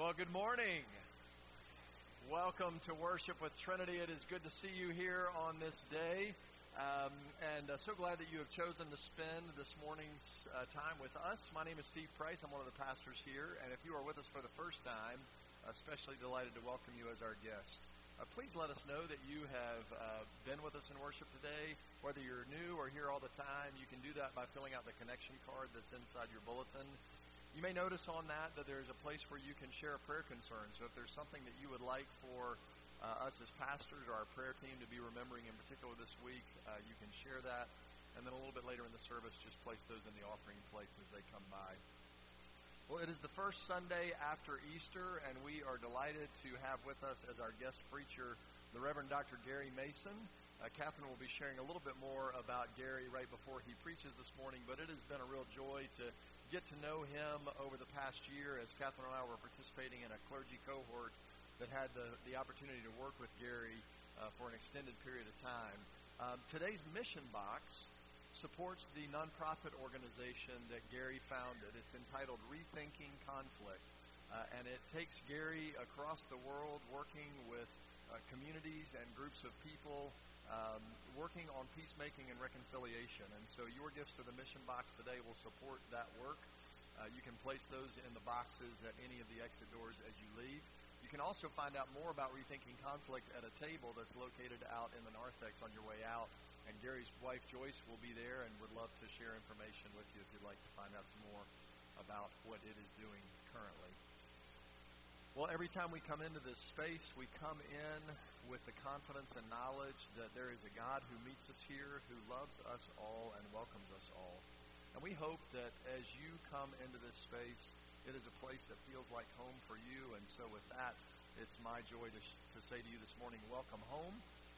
Well, good morning. Welcome to Worship with Trinity. It is good to see you here on this day. And so glad that you have chosen to spend this morning's time with us. My name is Steve Price. I'm one of the pastors here. And if you are with us for the first time, especially delighted to welcome you as our guest. Please let us know that you have been with us in worship today. Whether you're new or here all the time, you can do that by filling out the connection card that's inside your bulletin. You may notice on that there's a place where you can share a prayer concern. So if there's something that you would like for us as pastors or our prayer team to be remembering in particular this week, you can share that. And then a little bit later in the service, just place those in the offering plates as they come by. Well, it is the first Sunday after Easter, and we are delighted to have with us as our guest preacher the Reverend Dr. Gary Mason. Catherine will be sharing a little bit more about Gary right before he preaches this morning, but it has been a real joy to get to know him over the past year as Catherine and I were participating in a clergy cohort that had the opportunity to work with Gary for an extended period of time. Today's mission box supports the nonprofit organization that Gary founded. It's entitled Rethinking Conflict, and it takes Gary across the world working with communities and groups of people working on peacemaking and reconciliation. And so your gifts to the mission box today will support that work. You can place those in the boxes at any of the exit doors as you leave. You can also find out more about Rethinking Conflict at a table that's located out in the narthex on your way out. And Gary's wife, Joyce, will be there and would love to share information with you if you'd like to find out some more about what it is doing currently. Well, every time we come into this space, we come in with the confidence and knowledge that there is a God who meets us here, who loves us all and welcomes us all. And we hope that as you come into this space, it is a place that feels like home for you. And so with that, it's my joy to say to you this morning, welcome home.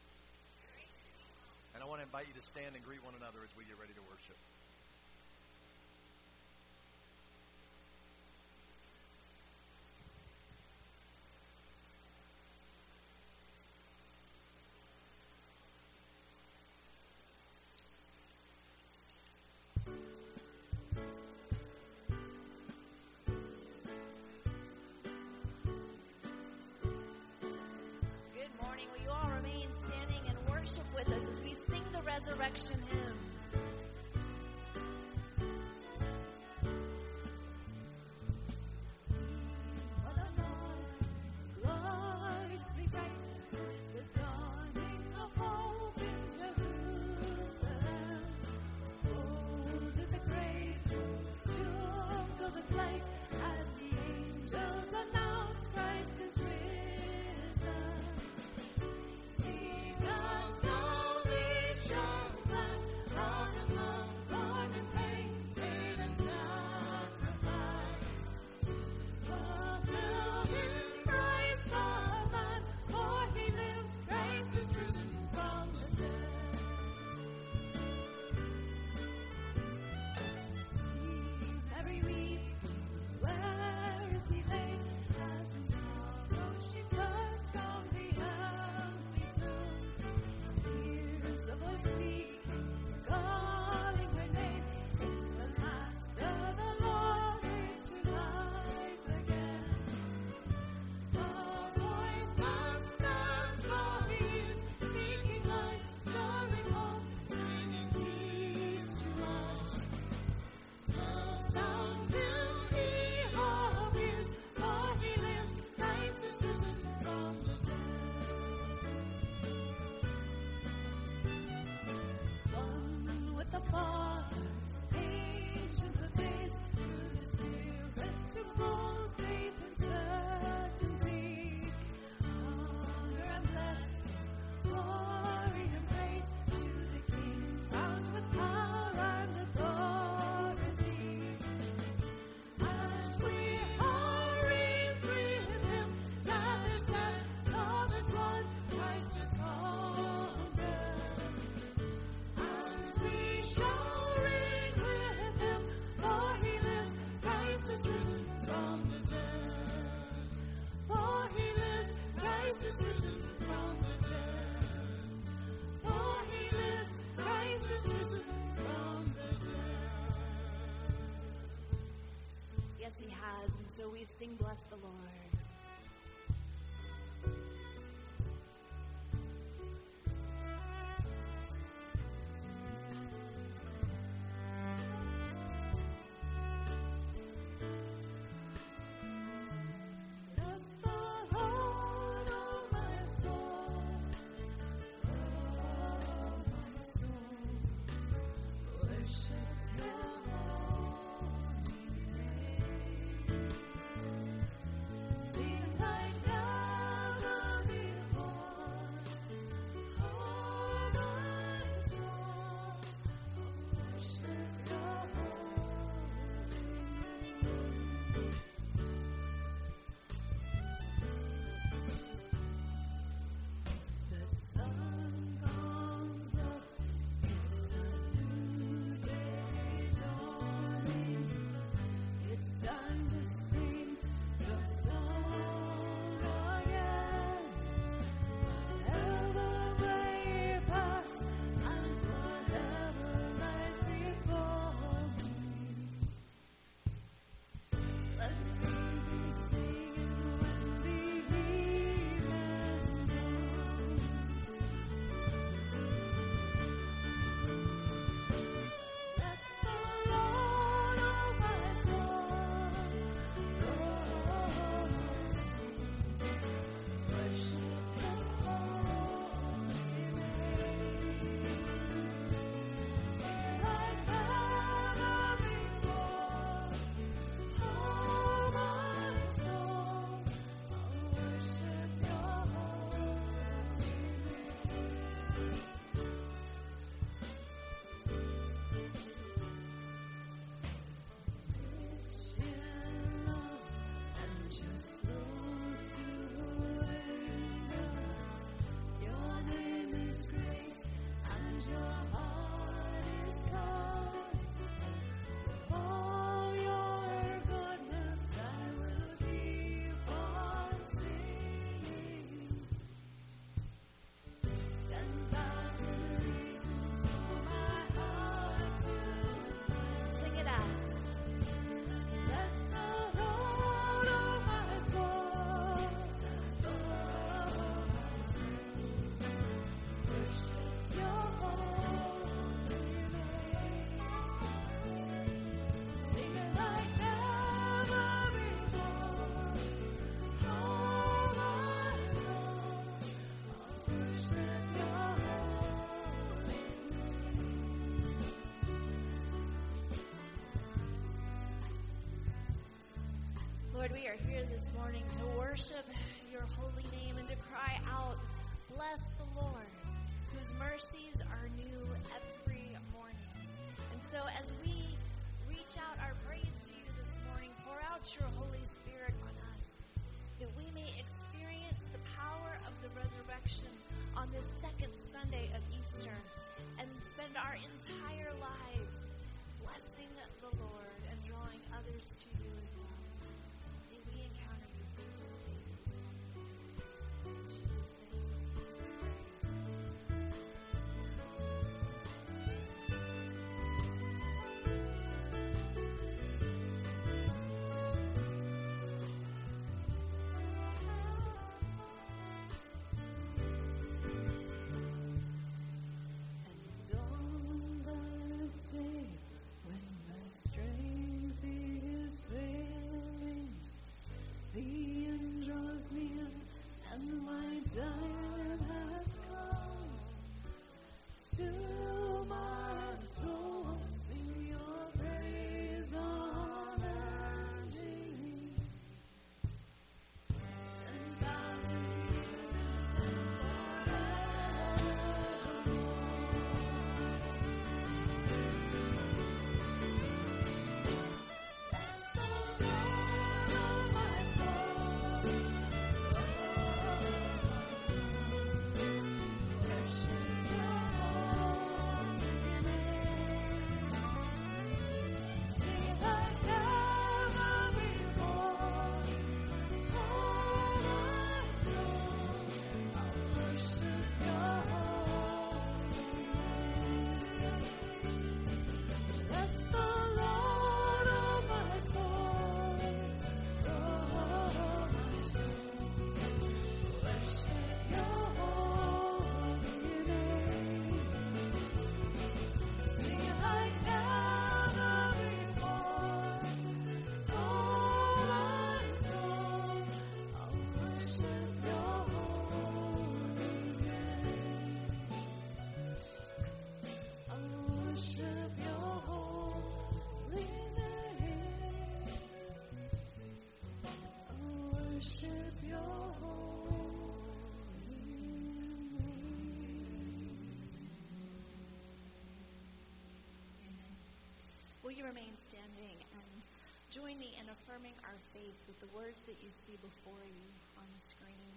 And I want to invite you to stand and greet one another as we get ready to worship. With us as we sing the resurrection hymn. Yes, he has, and so we sing, bless the Lord. we are here this morning to worship your holy name and to cry out, bless the Lord, whose mercies are new every morning. And so as we reach out our praise to you this morning, pour out your Holy Spirit on us, that we may experience the power of the resurrection on this second Sunday of Easter and spend our entire lives blessing the Lord and drawing others to you as well. May we encounter you face to face this morning. In Jesus' will you remain standing and join me in affirming our faith with the words that you see before you on the screen.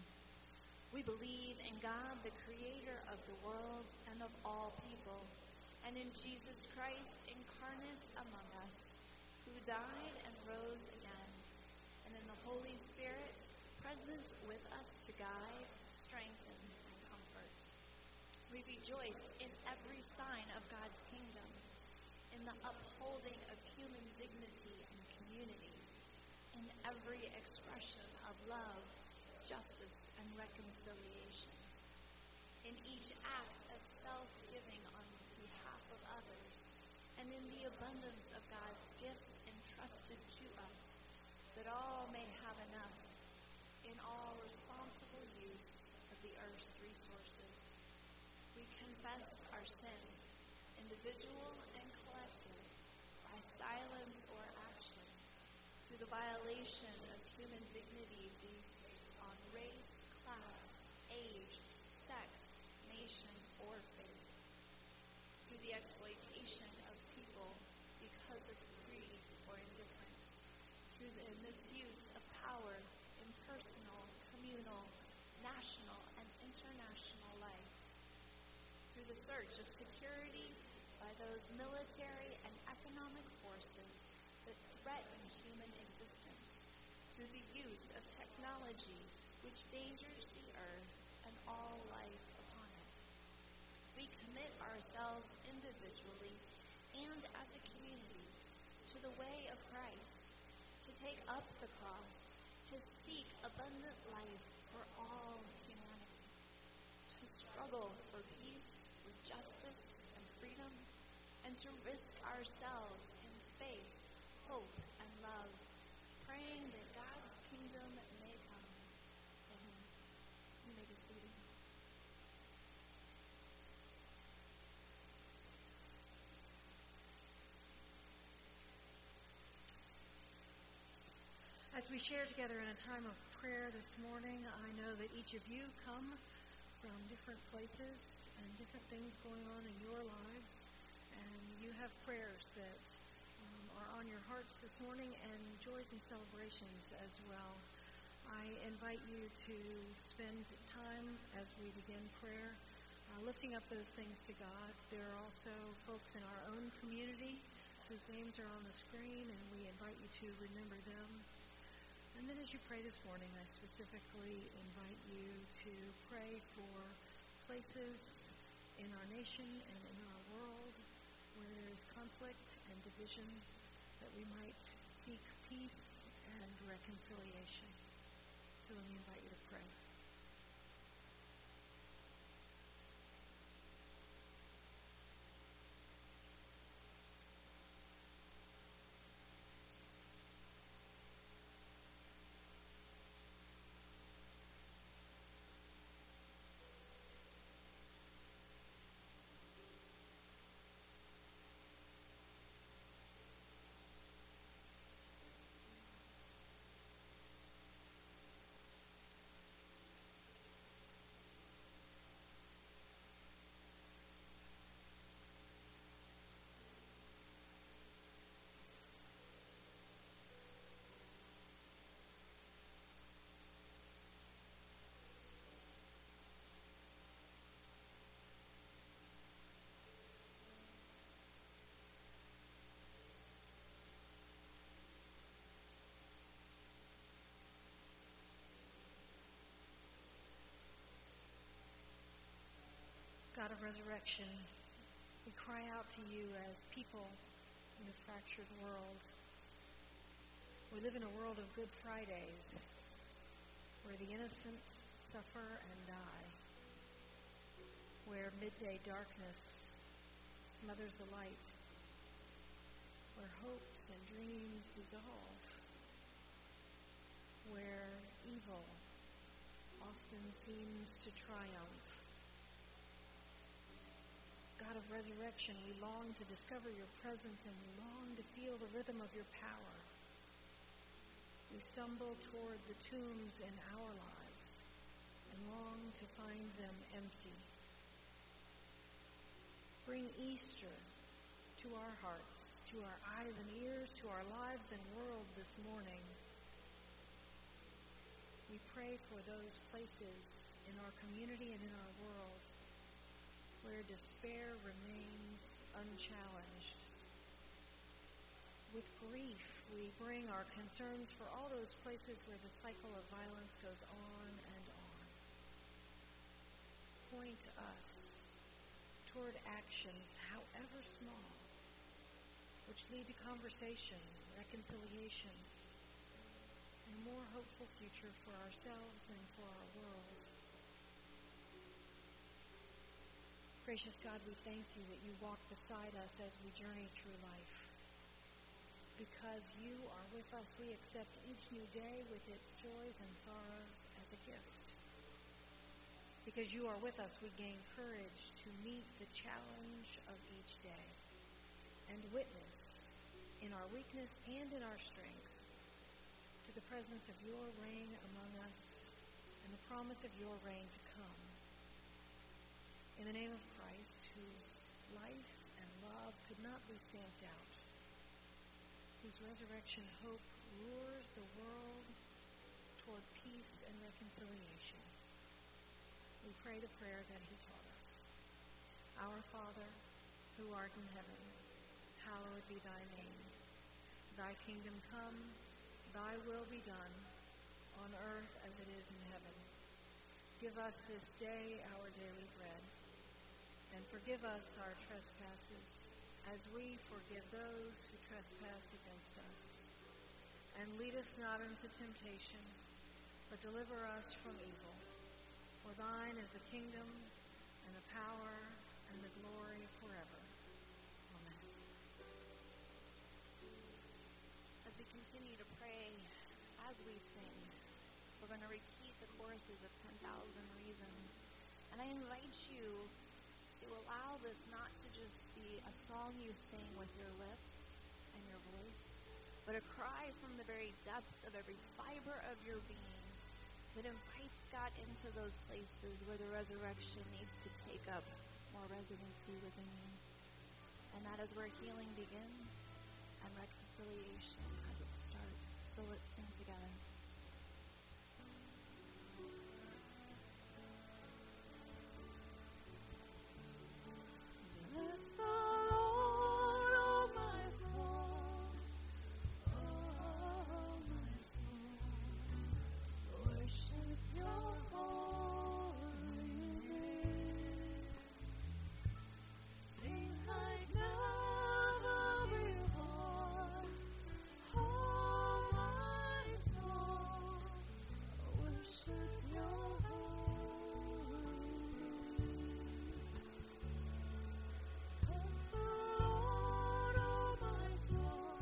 We believe in God, the creator of the world and of all people, and in Jesus Christ incarnate among us, who died and rose again, and in the Holy Spirit present with us to guide, strengthen, and comfort. We rejoice in every sign of God's kingdom, in the upholding of human dignity and community, in every expression of love, justice, and reconciliation, in each act of self-giving on behalf of others, and in the abundance of God's gifts entrusted to us, that all may have enough, in all responsible use of the earth's resources. We confess our sin, individual and collective, by silence or action, through the violation of human dignity based on race, class, age, sex, nation, or faith, through the exploitation of people because of greed or indifference, through the misuse of power in personal, communal, national, and international life, through the search of security by those military and economic forces that threaten human existence, through the use of technology which dangers the earth and all life upon it. We commit ourselves individually and as a community to the way of Christ, to take up the cross, to seek abundant life for all humanity, to struggle for peace, for justice, and freedom, and to risk ourselves in faith, hope, and love, praying that God's kingdom may come. Amen. You may be seated. As we share together in a time of prayer this morning, I know that each of you come from different places and different things going on in your lives, and you have prayers that are on your hearts this morning and joys and celebrations as well. I invite you to spend time as we begin prayer lifting up those things to God. There are also folks in our own community whose names are on the screen, and we invite you to remember them. And then as you pray this morning, I specifically invite you to pray for places in our nation and in our world where there is conflict and division, that we might seek peace and reconciliation. So let me invite you to pray. God of resurrection, we cry out to you as people in a fractured world. We live in a world of Good Fridays where the innocent suffer and die, where midday darkness smothers the light, where hopes and dreams dissolve, where evil often seems to triumph. God of resurrection, we long to discover your presence and we long to feel the rhythm of your power. We stumble toward the tombs in our lives and long to find them empty. Bring Easter to our hearts, to our eyes and ears, to our lives and world this morning. We pray for those places in our community and in our world where despair remains unchallenged. With grief, we bring our concerns for all those places where the cycle of violence goes on and on. Point us toward actions, however small, which lead to conversation, reconciliation, and a more hopeful future for ourselves and for our world. Gracious God, we thank you that you walk beside us as we journey through life. Because you are with us, we accept each new day with its joys and sorrows as a gift. Because you are with us, we gain courage to meet the challenge of each day and witness in our weakness and in our strength to the presence of your reign among us and the promise of your reign to come. In the name of Christ, whose life and love could not be stamped out, whose resurrection hope lures the world toward peace and reconciliation, we pray the prayer that he taught us. Our Father, who art in heaven, hallowed be thy name. Thy kingdom come, thy will be done, on earth as it is in heaven. Give us this day our daily bread, and forgive us our trespasses, as we forgive those who trespass against us. And lead us not into temptation, but deliver us from evil. For thine is the kingdom, and the power, and the glory forever. Amen. As we continue to pray, as we sing, we're going to repeat the choruses of 10,000 Reasons. And I invite you to allow this not to just be a song you sing with your lips and your voice, but a cry from the very depths of every fiber of your being that invites God into those places where the resurrection needs to take up more residency within you. And that is where healing begins and reconciliation as it starts. So let's sing together. Bless the Lord, oh my soul, oh my soul, worship your holy name. Sing like never before, oh my soul, worship your holy name. Bless the Lord, oh my soul,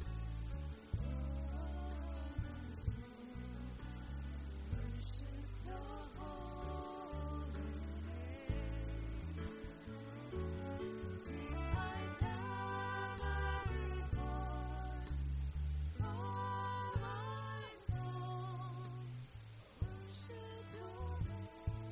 worship your holy name. Sing like never before, oh my soul, worship your holy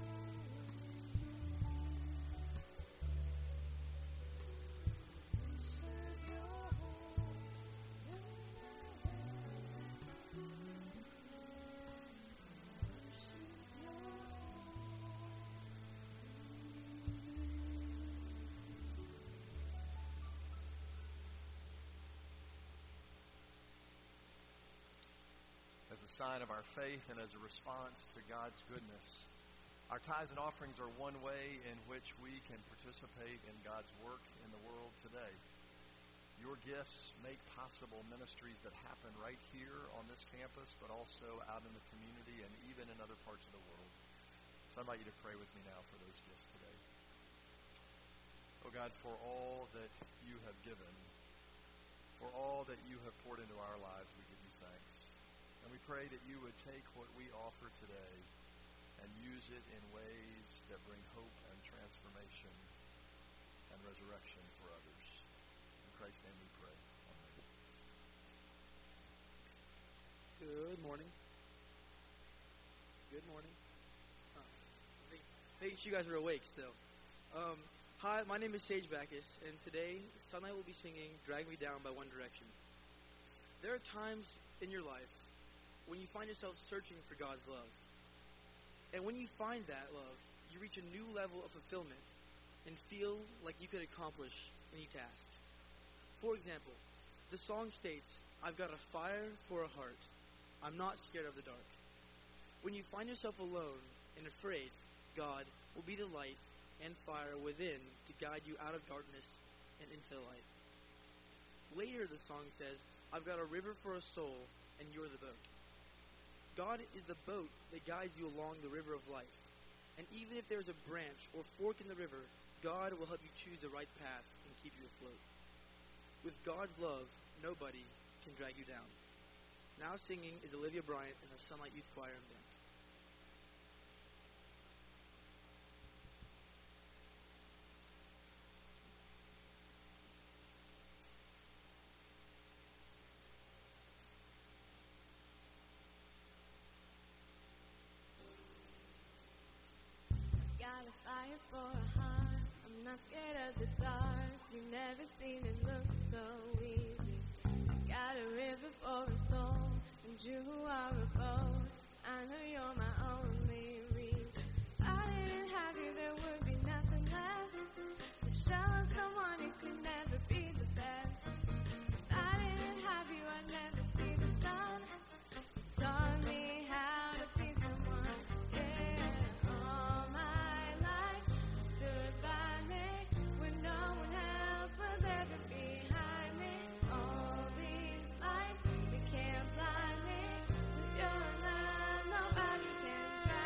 As a sign of our faith and as a response to God's goodness, our tithes and offerings are one way in which we can participate in God's work in the world today. Your gifts make possible ministries that happen right here on this campus, but also out in the community and even in other parts of the world. So I invite you to pray with me now for those gifts today. Oh God, for all that you have given, for all that you have poured into our lives, we give you thanks. And we pray that you would take what we offer today and use it in ways that bring hope and transformation and resurrection for others. In Christ's name we pray. Amen. Good morning. Good morning. Making sure you guys are awake still. Hi, my name is Sage Backus, and today Sunlight will be singing Drag Me Down by One Direction. There are times in your life when you find yourself searching for God's love. And when you find that love, you reach a new level of fulfillment and feel like you could accomplish any task. For example, the song states, I've got a fire for a heart. I'm not scared of the dark. When you find yourself alone and afraid, God will be the light and fire within to guide you out of darkness and into the light. Later the song says, I've got a river for a soul, and you're the boat. God is the boat that guides you along the river of life. And even if there's a branch or fork in the river, God will help you choose the right path and keep you afloat. With God's love, nobody can drag you down. Now singing is Olivia Bryant and the Sunlight Youth Choir and Band. Got a fire for a heart. I'm not scared of the dark. You've never seen it look so easy. I got a river for a soul, and you are a boat. I know you're my only reason. If I didn't have you, there would be nothing left. The shallows come on, it could never be the best. If I didn't have you, I'd never see the sun. You taught me how to be someone. Yeah, all my life you stood by me when no one else was ever behind me. All these lights, they can't blind me. With your love, nobody can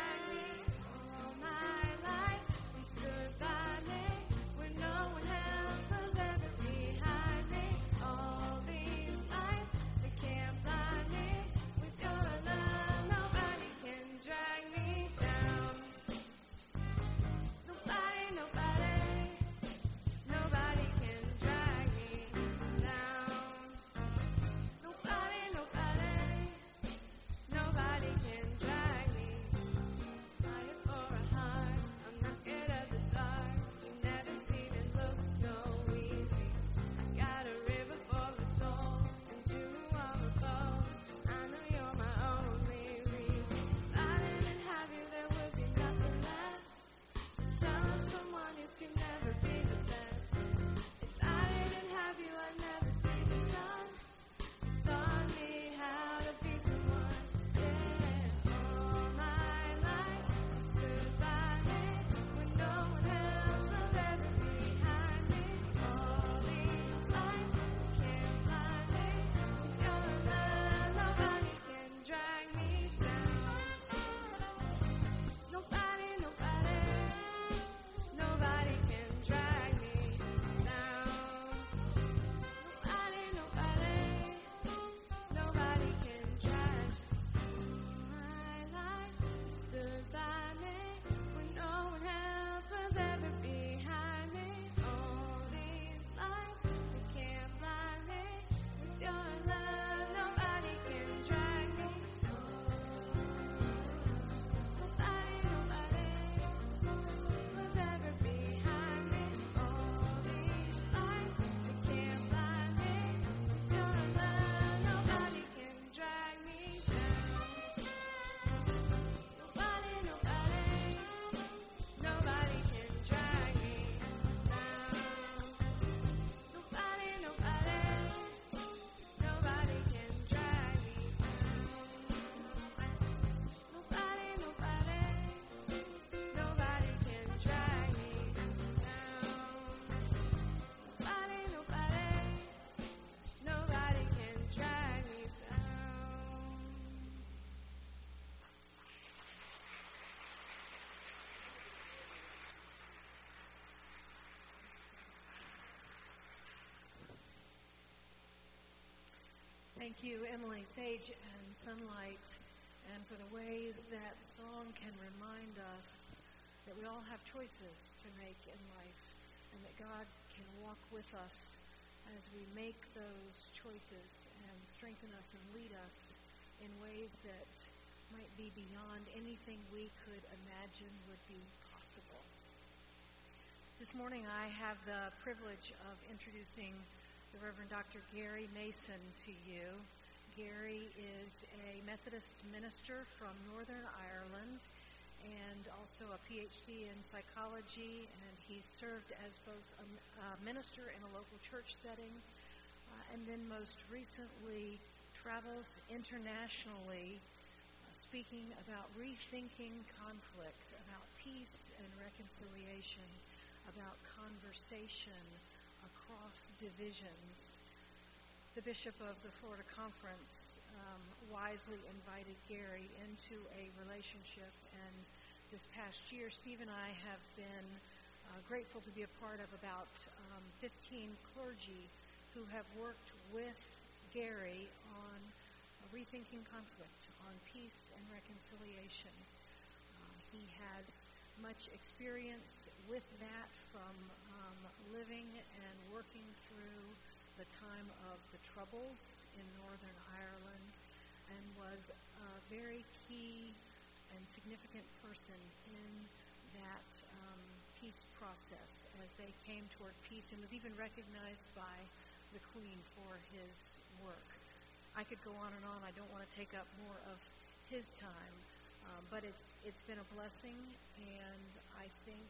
Thank you, Emily, Sage, and Sunlight, and for the ways that song can remind us that we all have choices to make in life, and that God can walk with us as we make those choices and strengthen us and lead us in ways that might be beyond anything we could imagine would be possible. This morning I have the privilege of introducing the Reverend Dr. Gary Mason to you. Gary is a Methodist minister from Northern Ireland and also a PhD in psychology, and he served as both a minister in a local church setting and then most recently travels internationally speaking about rethinking conflict, about peace and reconciliation, about conversation across divisions. The Bishop of the Florida Conference wisely invited Gary into a relationship, and this past year Steve and I have been grateful to be a part of about 15 clergy who have worked with Gary on rethinking conflict, on peace and reconciliation. He has much experience with that from living and working through the time of the Troubles in Northern Ireland, and was a very key and significant person in that peace process as they came toward peace, and was even recognized by the Queen for his work. I could go on and on. I don't want to take up more of his time, but it's been a blessing, and I think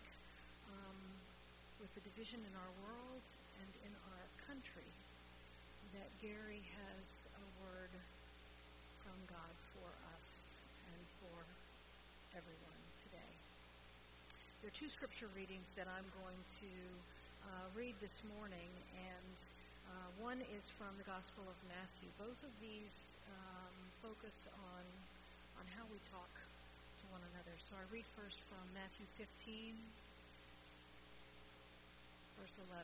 with the division in our world and in our country, that Gary has a word from God for us and for everyone today. There are two scripture readings that I'm going to read this morning, and one is from the Gospel of Matthew. Both of these focus on how we talk to one another. So I read first from Matthew 15, verse 11.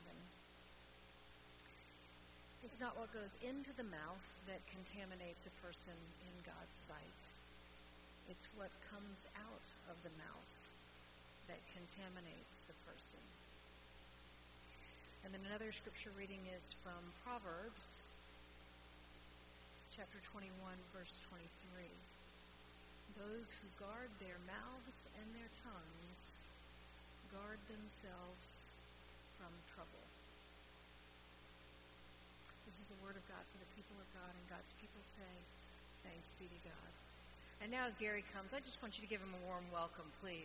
It's not what goes into the mouth that contaminates a person in God's sight. It's what comes out of the mouth that contaminates the person. And then another scripture reading is from Proverbs, chapter 21, verse 23. Those who guard their mouths and their tongues guard themselves from trouble. This is the word of God for the people of God, and God's people say, thanks be to God. And now as Gary comes, I just want you to give him a warm welcome, please.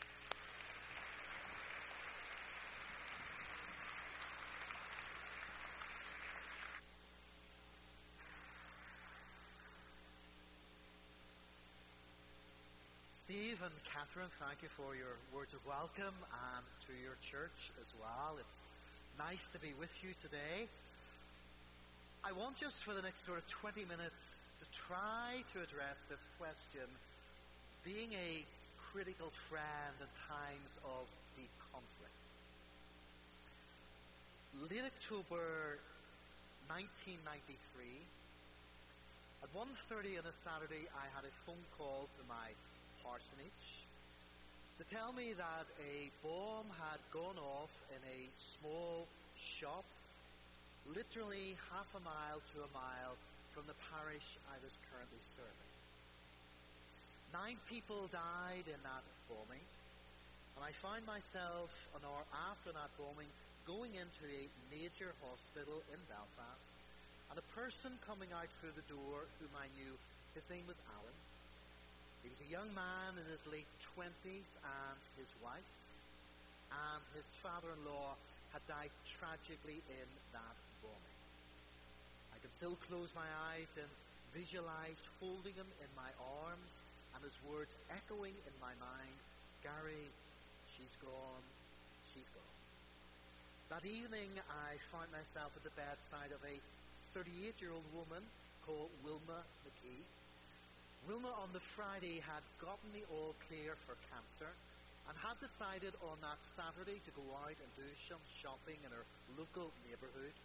Steve and Catherine, thank you for your words of welcome, and to your church as well. It's nice to be with you today. I want just for the next sort of 20 minutes to try to address this question, being a critical friend in times of deep conflict. Late October 1993, at 1:30 on a Saturday, I had a phone call to my parsonage to tell me that a bomb had gone off in a small shop literally half a mile to a mile from the parish I was currently serving. 9 people died in that bombing, and I found myself an hour after that bombing going into a major hospital in Belfast, and a person coming out through the door whom I knew. His name was Alan. He was a young man in his late 20s, and his wife and his father-in-law had died tragically in that bombing. I can still close my eyes and visualize holding him in my arms, and his words echoing in my mind, Gary, she's gone, she's gone. That evening I found myself at the bedside of a 38-year-old woman called Wilma McKee. Wilma on the Friday had gotten the all clear for cancer and had decided on that Saturday to go out and do some shopping in her local neighbourhood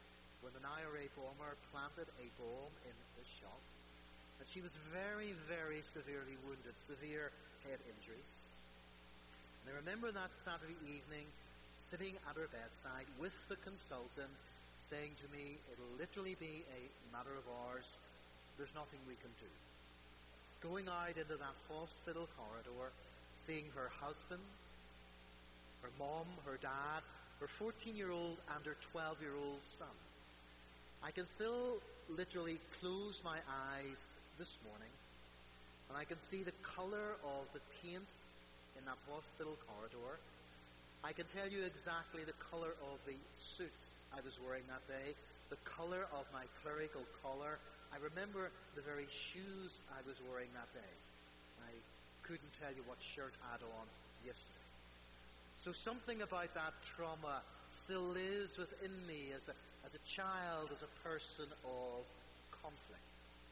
when an IRA bomber planted a bomb in the shop, and she was very, very severely wounded, severe head injuries. And I remember that Saturday evening, sitting at her bedside with the consultant, saying to me, it'll literally be a matter of hours, there's nothing we can do. Going out into that hospital corridor, seeing her husband, her mom, her dad, her 14-year-old and her 12-year-old son. I can still literally close my eyes this morning, and I can see the color of the paint in that hospital corridor. I can tell you exactly the color of the suit I was wearing that day, the color of my clerical collar. I remember the very shoes I was wearing that day. I couldn't tell you what shirt I had on yesterday. So something about that trauma still lives within me as a child, as a person of conflict.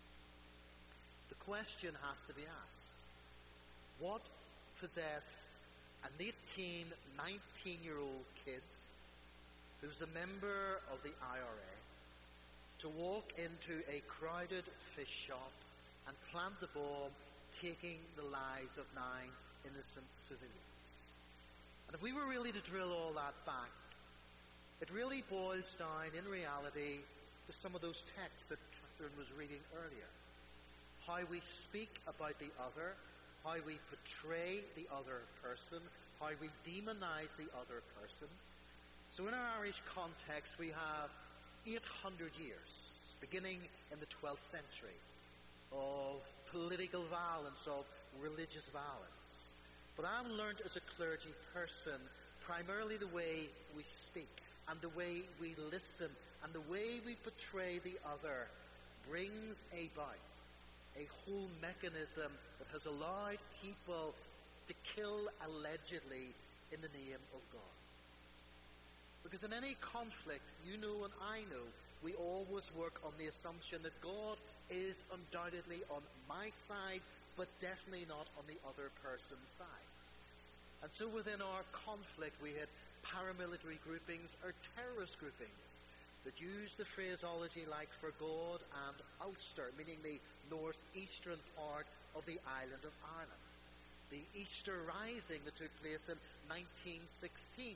The question has to be asked, what possessed an 18, 19-year-old kid who's a member of the IRA to walk into a crowded fish shop and plant the bomb, taking the lives of 9 innocent civilians? And if we were really to drill all that back, it really boils down, in reality, to some of those texts that Catherine was reading earlier. How we speak about the other, how we portray the other person, how we demonize the other person. So in our Irish context, we have 800 years, beginning in the 12th century, of political violence, of religious violence. But I've learned as a clergy person, primarily the way we speak, and the way we listen, and the way we portray the other brings about a whole mechanism that has allowed people to kill allegedly in the name of God. Because in any conflict, you know and I know, we always work on the assumption that God is undoubtedly on my side, but definitely not on the other person's side. And so within our conflict, we had paramilitary groupings or terrorist groupings that use the phraseology like for God and Ulster, meaning the northeastern part of the island of Ireland. The Easter Rising that took place in 1916.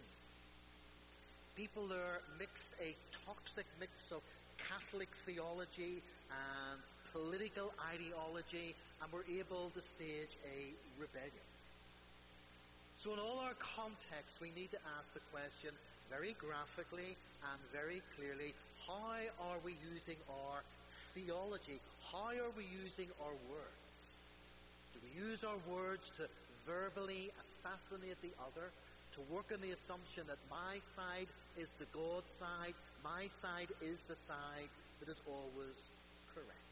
People there mixed a toxic mix of Catholic theology and political ideology and were able to stage a rebellion. So in all our contexts, we need to ask the question very graphically and very clearly, how are we using our theology? How are we using our words? Do we use our words to verbally assassinate the other, to work on the assumption that my side is the God side, my side is the side that is always correct?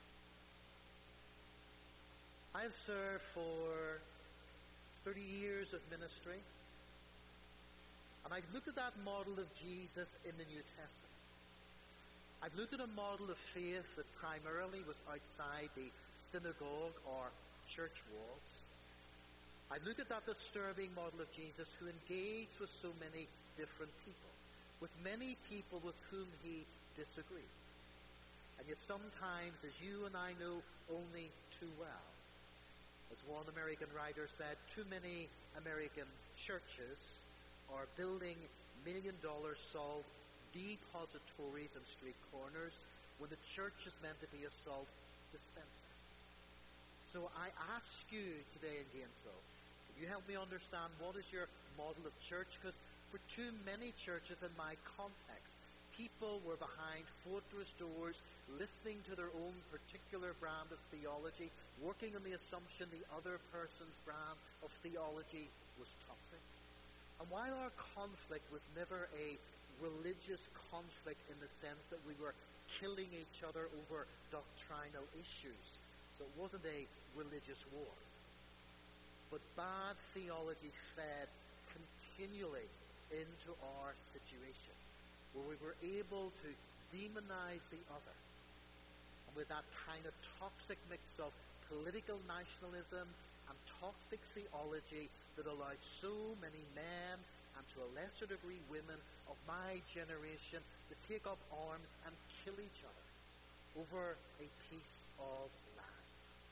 I have served for 30 years of ministry, and I've looked at that model of Jesus in the New Testament. I've looked at a model of faith that primarily was outside the synagogue or church walls. I've looked at that disturbing model of Jesus who engaged with so many different people, with many people with whom he disagreed. And yet sometimes, as you and I know only too well, as one American writer said, too many American churches are building million-dollar salt depositories on street corners when the church is meant to be a salt dispenser. So I ask you today in Gainesville, will you help me understand what is your model of church? Because for too many churches in my context, people were behind fortress doors, listening to their own particular brand of theology, working on the assumption the other person's brand of theology was toxic. And while our conflict was never a religious conflict in the sense that we were killing each other over doctrinal issues, so it wasn't a religious war, but bad theology fed continually into our situation, where we were able to demonize the other. And with that kind of toxic mix of political nationalism and toxic theology that allowed so many men and to a lesser degree women of my generation, to take up arms and kill each other over a piece of land.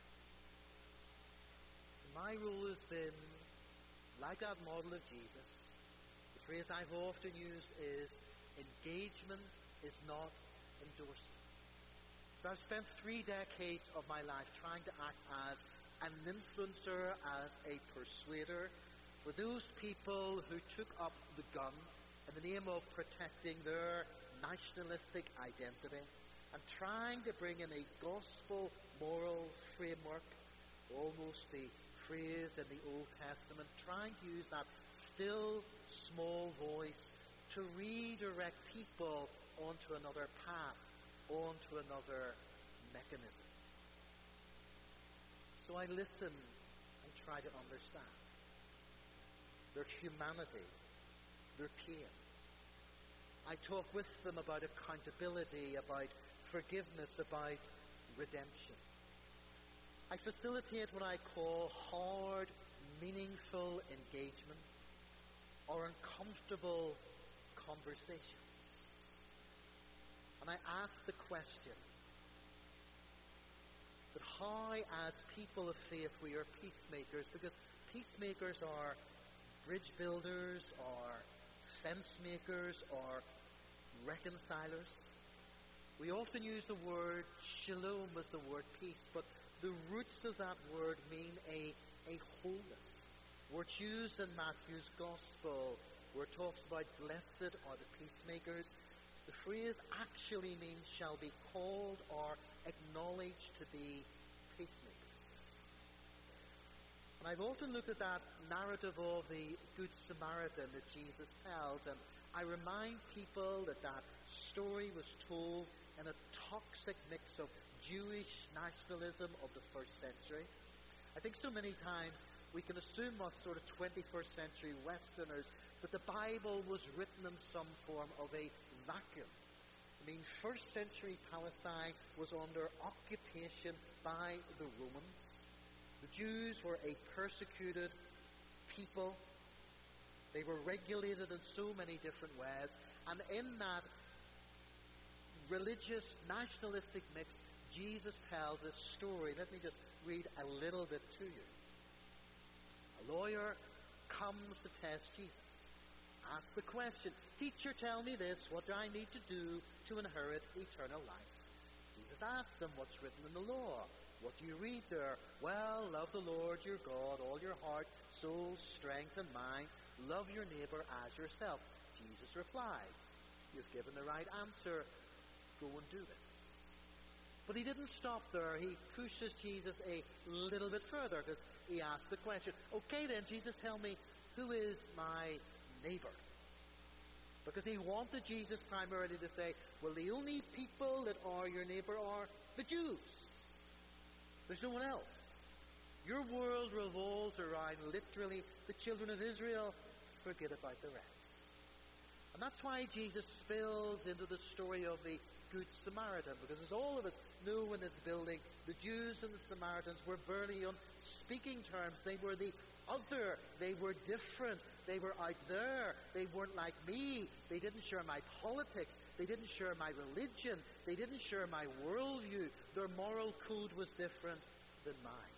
My rule has been, like that model of Jesus, the phrase I've often used is, engagement is not endorsement. So I've spent 3 decades of my life trying to act as an influencer, as a persuader, for those people who took up the gun in the name of protecting their nationalistic identity, and trying to bring in a gospel moral framework, almost the phrase in the Old Testament, trying to use that still small voice to redirect people onto another path, onto another mechanism. So I listen and try to understand their humanity, their pain. I talk with them about accountability, about forgiveness, about redemption. I facilitate what I call hard, meaningful engagement or uncomfortable conversations. And I ask the question that how, as people of faith, we are peacemakers, because peacemakers are bridge builders, or fence makers, or reconcilers. We often use the word shalom as the word peace, but the roots of that word mean a wholeness. Words used in Matthew's Gospel, where it talks about blessed are the peacemakers, the phrase actually means shall be called or acknowledged to be peacemakers. And I've often looked at that narrative of the Good Samaritan that Jesus tells, and I remind people that that story was told in a toxic mix of Jewish nationalism of the first century. I think so many times we can assume us sort of 21st century Westerners that the Bible was written in some form of a vacuum. I mean, first century Palestine was under occupation by the Romans. The Jews were a persecuted people. They were regulated in so many different ways. And in that religious, nationalistic mix, Jesus tells this story. Let me just read a little bit to you. A lawyer comes to test Jesus. Asks the question, "Teacher, tell me this, what do I need to do to inherit eternal life?" Jesus asks him, "What's written in the law? What do you read there?" "Well, love the Lord your God, all your heart, soul, strength, and mind. Love your neighbor as yourself." Jesus replies, "You've given the right answer. Go and do this." But he didn't stop there. He pushes Jesus a little bit further, because he asks the question, "Okay then, Jesus, tell me, who is my neighbor?" Because he wanted Jesus primarily to say, well, the only people that are your neighbor are the Jews. There's no one else. Your world revolves around literally the children of Israel. Forget about the rest. And that's why Jesus spills into the story of the Good Samaritan, because as all of us know in this building, the Jews and the Samaritans were barely on speaking terms. They were the other. They were different. They were out there. They weren't like me. They didn't share my politics. They didn't share my religion. They didn't share my worldview. Their moral code was different than mine.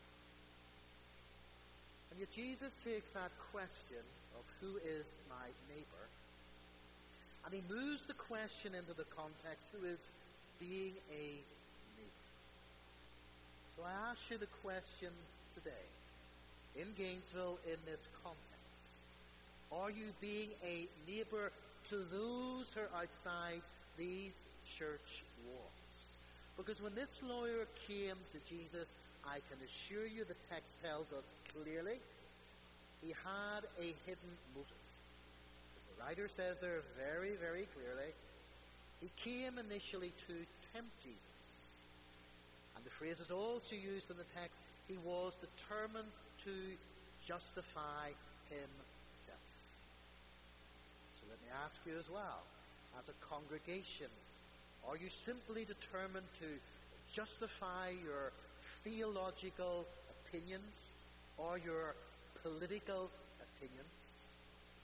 And yet Jesus takes that question of who is my neighbor, and he moves the question into the context, who is being a neighbor. So I ask you the question today, in Gainesville, in this context. Are you being a neighbor to those who are outside these church walls? Because when this lawyer came to Jesus, I can assure you the text tells us clearly, he had a hidden motive. The writer says there very, very clearly, he came initially to tempt Jesus. And the phrase is also used in the text, he was determined to justify himself. So let me ask you as well, as a congregation, are you simply determined to justify your theological opinions or your political opinions? To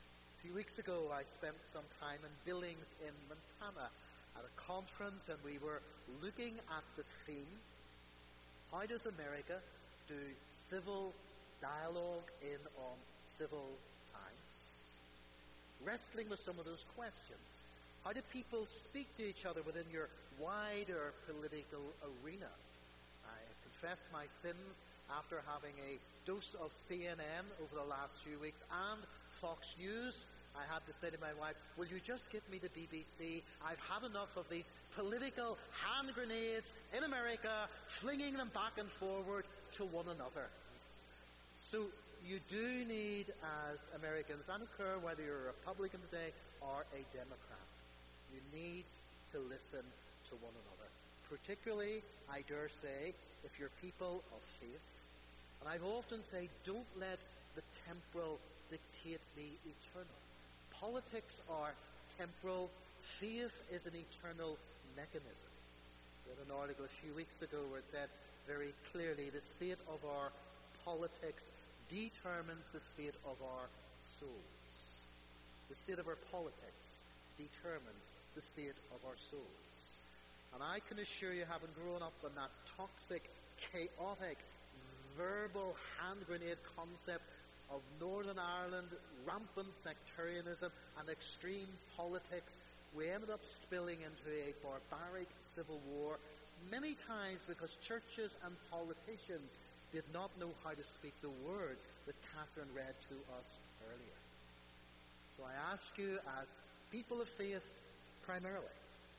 few weeks ago, I spent some time in Billings in Montana at a conference, and we were looking at the theme, how does America do civil dialogue in civil times? Wrestling with some of those questions. How do people speak to each other within your wider political arena? I confess my sins after having a dose of CNN over the last few weeks and Fox News. I had to say to my wife, will you just give me the BBC? I've had enough of these political hand grenades in America, flinging them back and forward to one another. So you do need, as Americans, I don't care whether you're a Republican today or a Democrat, you need to listen to one another. Particularly, I dare say, if you're people of faith. And I've often said, don't let the temporal dictate the eternal. Politics are temporal. Faith is an eternal mechanism. We had an article a few weeks ago where it said very clearly, the state of our politics determines the state of our souls. The state of our politics determines the state of our souls. And I can assure you, having grown up in that toxic, chaotic, verbal hand grenade concept of Northern Ireland, rampant sectarianism and extreme politics, we ended up spilling into a barbaric civil war, many times because churches and politicians did not know how to speak the words that Catherine read to us earlier. So I ask you, as people of faith primarily,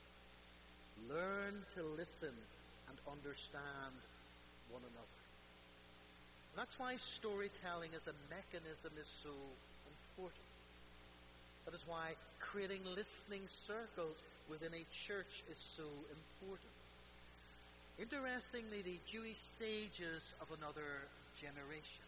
learn to listen and understand one another. And that's why storytelling as a mechanism is so important. That is why creating listening circles within a church is so important. Interestingly, the Jewish sages of another generation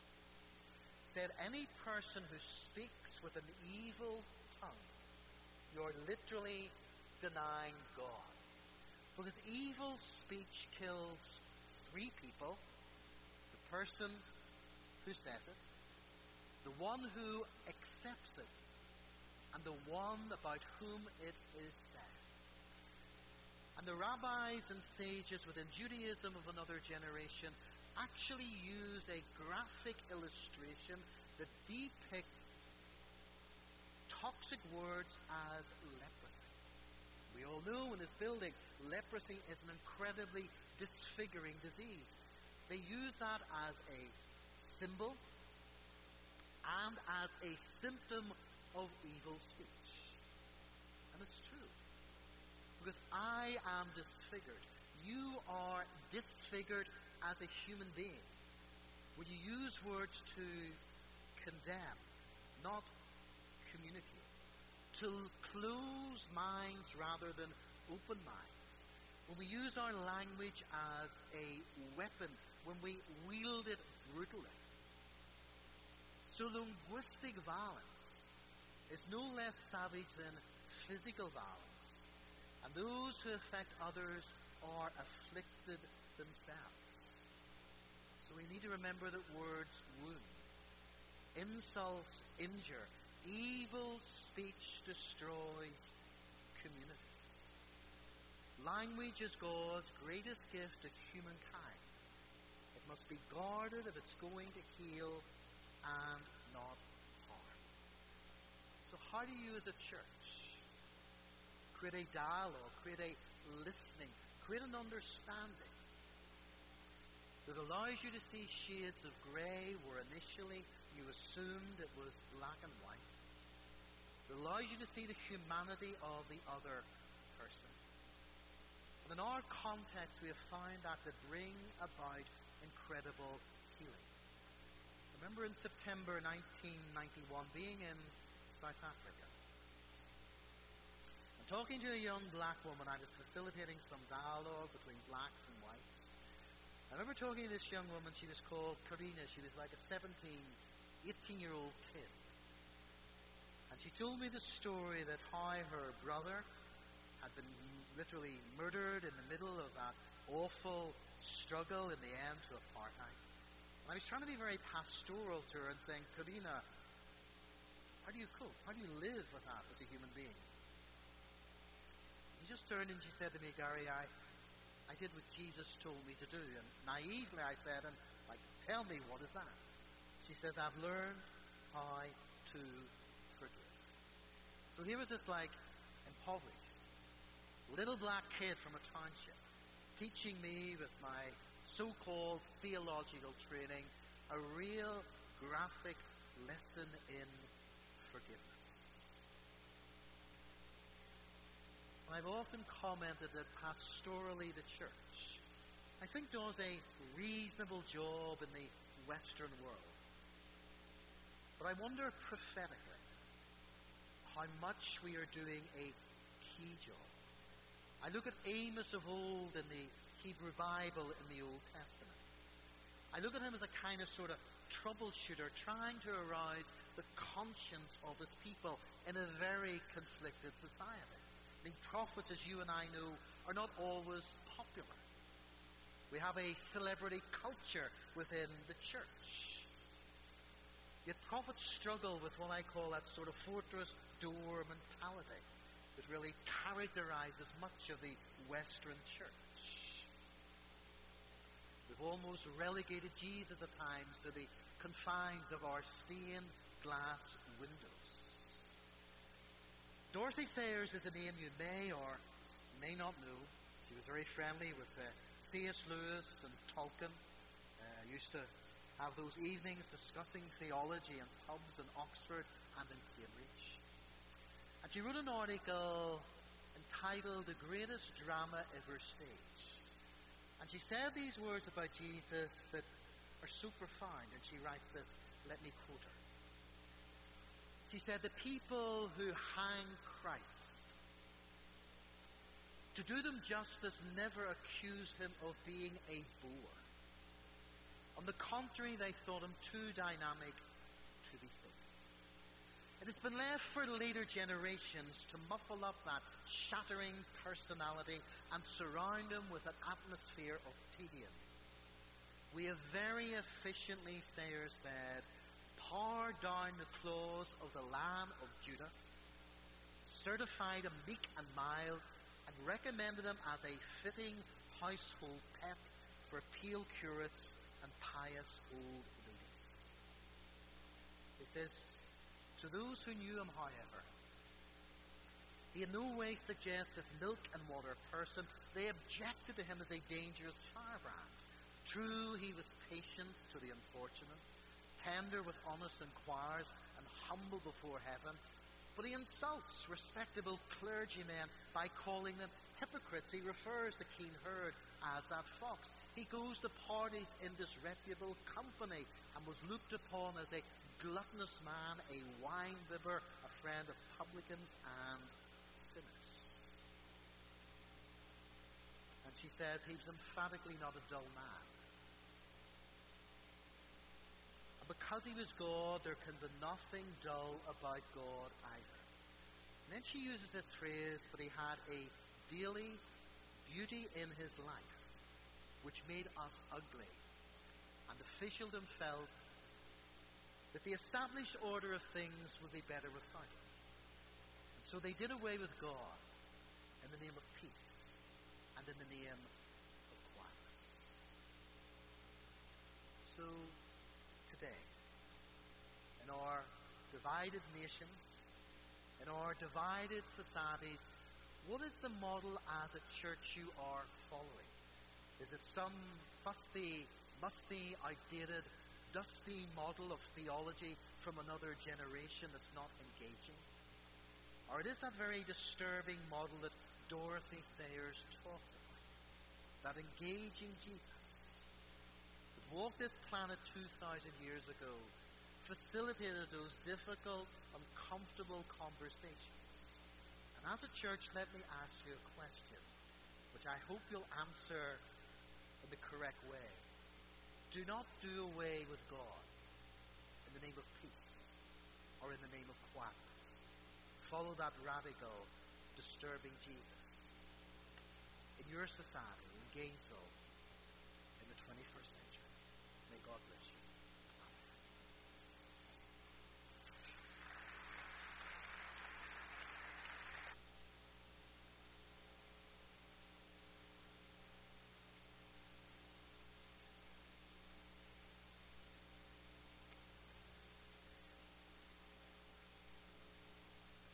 said any person who speaks with an evil tongue, you're literally denying God. Because evil speech kills three people: the person who says it, the one who accepts it, and the one about whom it is said. And the rabbis and sages within Judaism of another generation actually use a graphic illustration that depicts toxic words as leprosy. We all know in this building, leprosy is an incredibly disfiguring disease. They use that as a symbol and as a symptom of evil speech. And it's true. Because I am disfigured. You are disfigured as a human being. When you use words to condemn, not communicate. To close minds rather than open minds. When we use our language as a weapon, when we wield it brutally. So linguistic violence is no less savage than physical violence. And those who affect others are afflicted themselves. So we need to remember that words wound. Insults injure. Evil speech destroys communities. Language is God's greatest gift to humankind. It must be guarded if it's going to heal and not harm. So how do you as a church create a dialogue, create a listening, create an understanding that allows you to see shades of grey where initially you assumed it was black and white? It allows you to see the humanity of the other person. And in our context, we have found that to bring about incredible healing. I remember in September 1991 being in South Africa and talking to a young black woman. I was facilitating some dialogue between blacks and whites. I remember talking to this young woman. She was called Karina. She was like a 18-year-old kid. And she told me the story that how her brother had been literally murdered in the middle of that awful struggle in the end to apartheid. And I was trying to be very pastoral to her and saying, Karina, How do you cope? How do you live with that as a human being? She just turned and she said to me, Gary, I did what Jesus told me to do. And naively I said, and like, tell me, what is that? She says, I've learned how to forgive. So here was this like impoverished little black kid from a township teaching me with my so-called theological training a real graphic lesson in forgiveness. I've often commented that pastorally the church, I think, does a reasonable job in the Western world. But I wonder prophetically how much we are doing a key job. I look at Amos of old in the Hebrew Bible in the Old Testament. I look at him as a kind of sort of troubleshooter trying to arouse the conscience of his people in a very conflicted society. I mean, prophets, as you and I know, are not always popular. We have a celebrity culture within the church. Yet prophets struggle with what I call that sort of fortress door mentality that really characterizes much of the Western church. We've almost relegated Jesus at times to the confines of our stained glass windows. Dorothy Sayers is a name you may or may not know. She was very friendly with C.S. Lewis and Tolkien. Used to have those evenings discussing theology in pubs in Oxford and in Cambridge. And she wrote an article entitled The Greatest Drama Ever Staged. And she said these words about Jesus that are so profound, and she writes this, let me quote her. She said, the people who hang Christ, to do them justice, never accused him of being a bore. On the contrary, they thought him too dynamic to be seen. It has been left for later generations to muffle up that shattering personality and surround him with an atmosphere of tedium. We have very efficiently, Sayers said, poured down the claws of the Lamb of Judah, certified him meek and mild, and recommended him as a fitting household pet for pale curates and pious old ladies. It says, to those who knew him, however, he in no way suggests this milk and water person. They objected to him as a dangerous firebrand. True, he was patient to the unfortunate, tender with honest inquirers, and humble before heaven. But he insults respectable clergymen by calling them hypocrites. He refers the keen herd as that fox. He goes to parties in disreputable company and was looked upon as a gluttonous man, a wine bibber, a friend of publicans and sinners. And she says he was emphatically not a dull man. And because he was God, there can be nothing dull about God either. And then she uses this phrase that he had a daily beauty in his life, which made us ugly. And the officialdom felt that the established order of things would be better without him. And so they did away with God in the name of peace and in the name of quietness. So today, in our divided nations, in our divided societies, what is the model as a church you are following? Is it some fusty, musty, outdated, dusty model of theology from another generation that's not engaging? Or it is that very disturbing model that Dorothy Sayers talks about, that engaging Jesus, that walked this planet 2,000 years ago, facilitated those difficult, uncomfortable conversations. And as a church, let me ask you a question, which I hope you'll answer in the correct way. Do not do away with God in the name of peace or in the name of quietness. Follow that radical, disturbing Jesus in your society, in Gainesville, in the 21st century. May God bless you.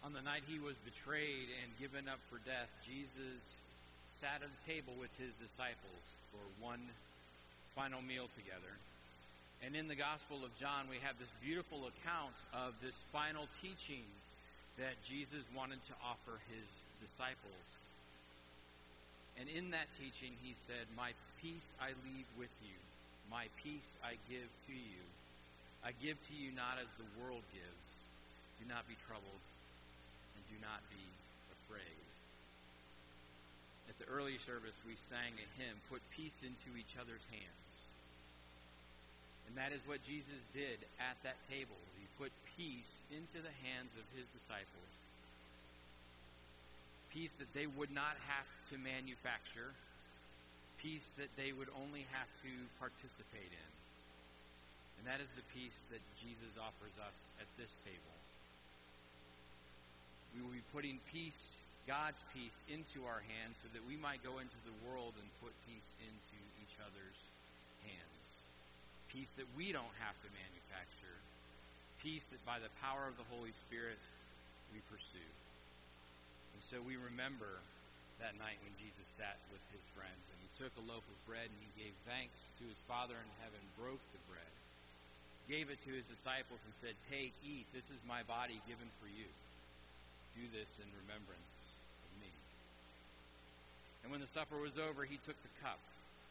On the night he was betrayed and given up for death, Jesus sat at the table with his disciples for one final meal together. And in the Gospel of John, we have this beautiful account of this final teaching that Jesus wanted to offer his disciples. And in that teaching, he said, "My peace I leave with you. My peace I give to you. I give to you not as the world gives. Do not be troubled, and do not be afraid." At the early service, we sang a hymn, "Put peace into each other's hands." And that is what Jesus did at that table. He put peace into the hands of his disciples. Peace that they would not have to manufacture. Peace that they would only have to participate in. And that is the peace that Jesus offers us at this table. We will be putting peace, God's peace, into our hands so that we might go into the world and put peace into each other's hands. Peace that we don't have to manufacture. Peace that by the power of the Holy Spirit we pursue. And so we remember that night when Jesus sat with his friends and he took a loaf of bread and he gave thanks to his Father in heaven, broke the bread, gave it to his disciples and said, "Take, eat, this is my body given for you. Do this in remembrance of me." And when the supper was over, he took the cup,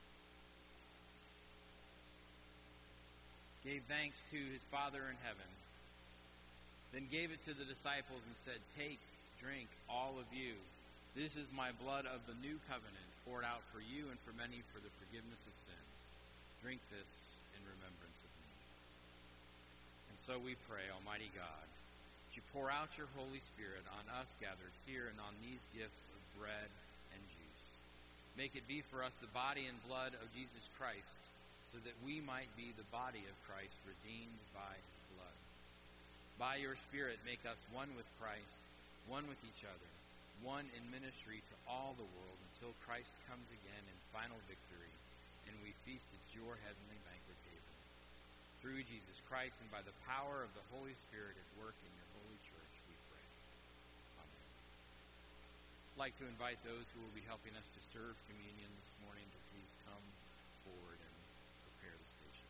gave thanks to his Father in heaven, then gave it to the disciples and said, "Take, drink, all of you. This is my blood of the new covenant, poured out for you and for many for the forgiveness of sin. Drink this in remembrance of me." And so we pray, Almighty God, that you pour out your Holy Spirit on us gathered here and on these gifts of bread and juice. Make it be for us the body and blood of Jesus Christ, so that we might be the body of Christ, redeemed by his blood. By your Spirit, make us one with Christ, one with each other, one in ministry to all the world until Christ comes again in final victory and we feast at your heavenly banquet table. Through Jesus Christ and by the power of the Holy Spirit at work in your holy church, we pray. Amen. I'd like to invite those who will be helping us to serve communion this morning to please come forward and prepare the stations.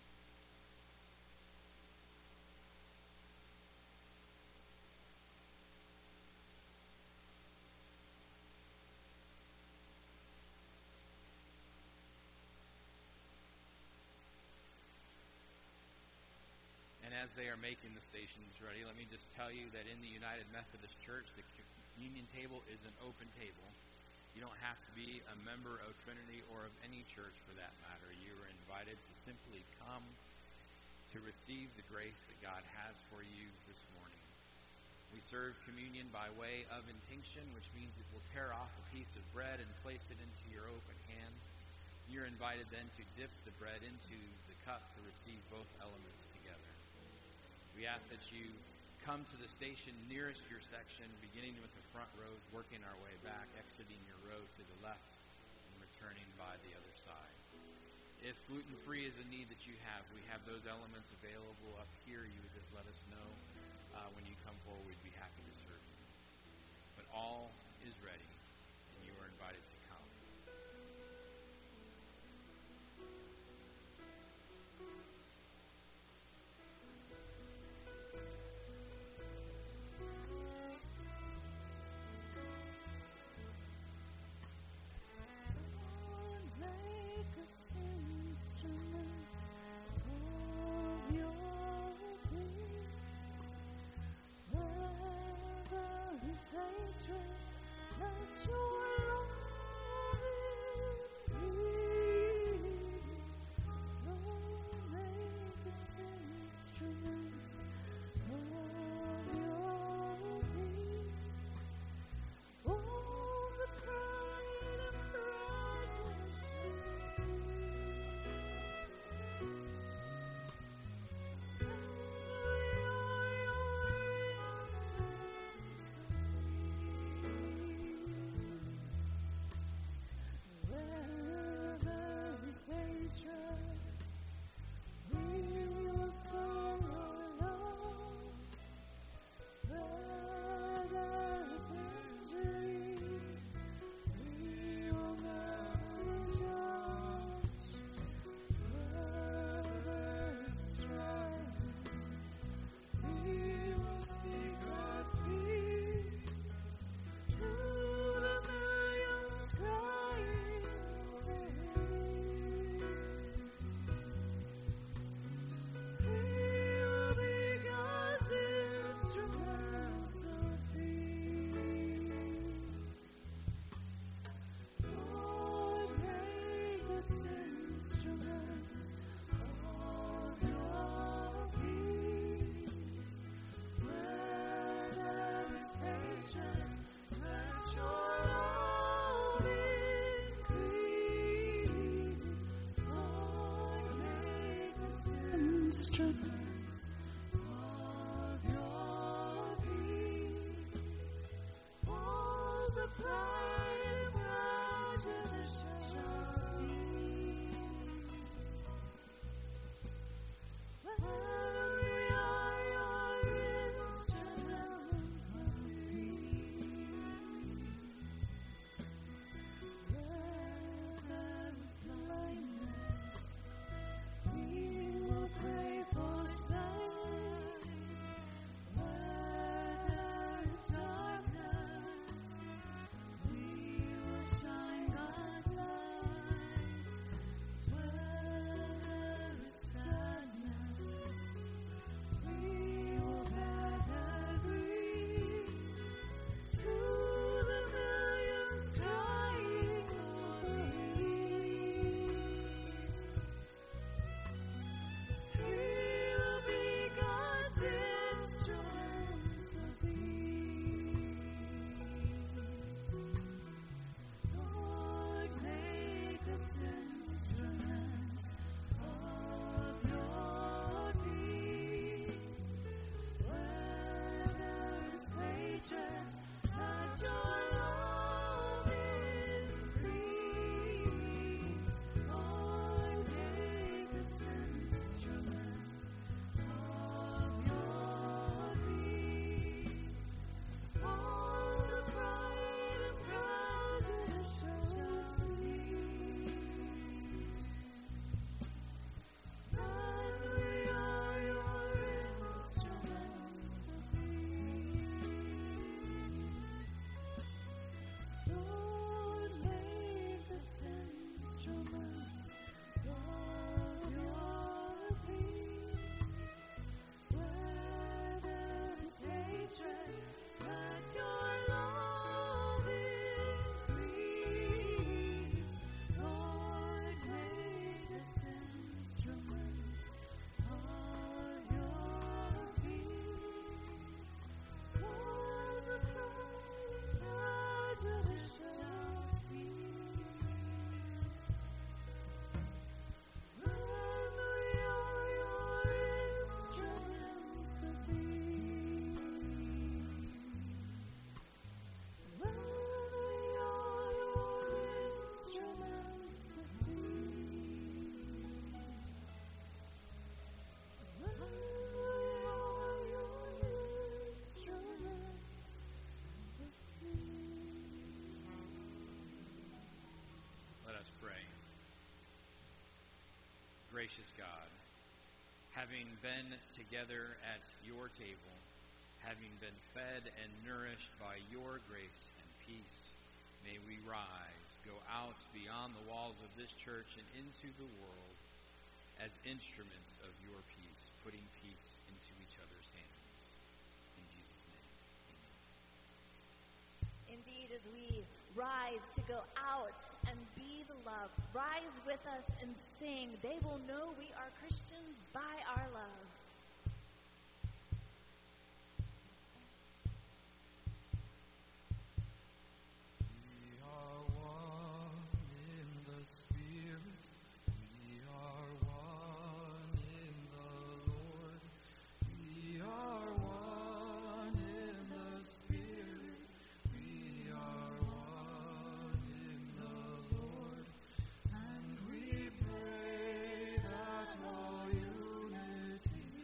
And as they are making the stations ready, let me just tell you that in the United Methodist Church, the communion table is an open table. You don't have to be a member of Trinity or of any church for that matter. You are invited to simply come to receive the grace that God has for you this morning. We serve communion by way of intinction, which means it will tear off a piece of bread and place it into your open hand. You're invited then to dip the bread into the cup to receive both elements together. We ask that you come to the station nearest your section, beginning with the front rows, working our way back, exiting your row to the left, and returning by the other side. If gluten-free is a need that you have, we have those elements available up here. You would just let us know when you come forward. We'd be happy to serve you. But all is ready, and you are invited to come. Your peace. instruments of your peace. Walls of pride and prejudice shall cease. Whether we are your instruments of peace, where there is blindness, we will pray for sight. Where there is darkness, we will shine God's light. Where there is sadness, we will bear their grief. To the millions crying for peace, we will be God's instruments of peace. Lord, make us instruments of your peace. Where there is hatred, let your love increase. Lord, make us instruments of your peace. All the pride and prejudice shall cease. Then we are your instruments of peace. Lord, make us instruments of your peace. Where there is hatred, let your love increase. Lord, make us instruments of your peace. Walls of pride and prejudice shall cease. When we are your instruments of peace. When we are your instruments of peace. When we are your instruments of peace. Let us pray. Gracious God, having been together at your table, having been fed and nourished by your grace and peace, may we rise, go out beyond the walls of this church and into the world as instruments of your peace, putting peace into each other's hands. In Jesus' name, amen. Indeed, as we rise to go out and be the love, rise with us and sing. They will know we are Christians by our love. We are one in the Spirit. We are one in the Lord. We are one in the Spirit. We are one in the Lord. And we pray that all unity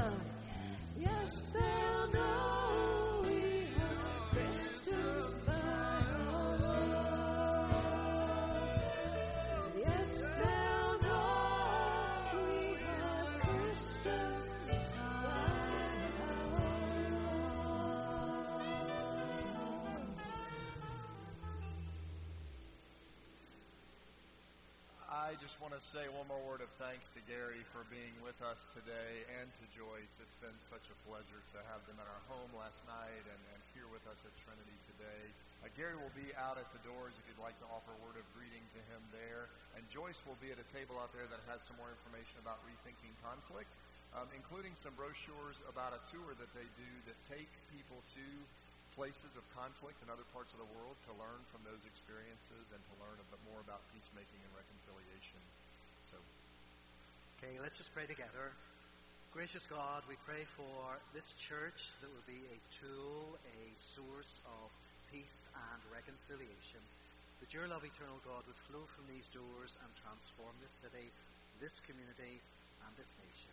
Yes, they'll know we are Christians by our love. Yes, they'll know we are Christians by our love. I just want to say one more word of thanks to Gary for being with us today, and to Joyce. It's been such a pleasure to have them in our home last night and here with us at Trinity today. Gary will be out at the doors if you'd like to offer a word of greeting to him there. And Joyce will be at a table out there that has some more information about rethinking conflict, including some brochures about a tour that they do that take people to places of conflict in other parts of the world to learn from those experiences and to learn a bit more about peacemaking and reconciliation. So, Okay, let's just pray together. Gracious God, we pray for this church that will be a tool, a source of peace and reconciliation. That your love, eternal God, would flow from these doors and transform this city, this community, and this nation.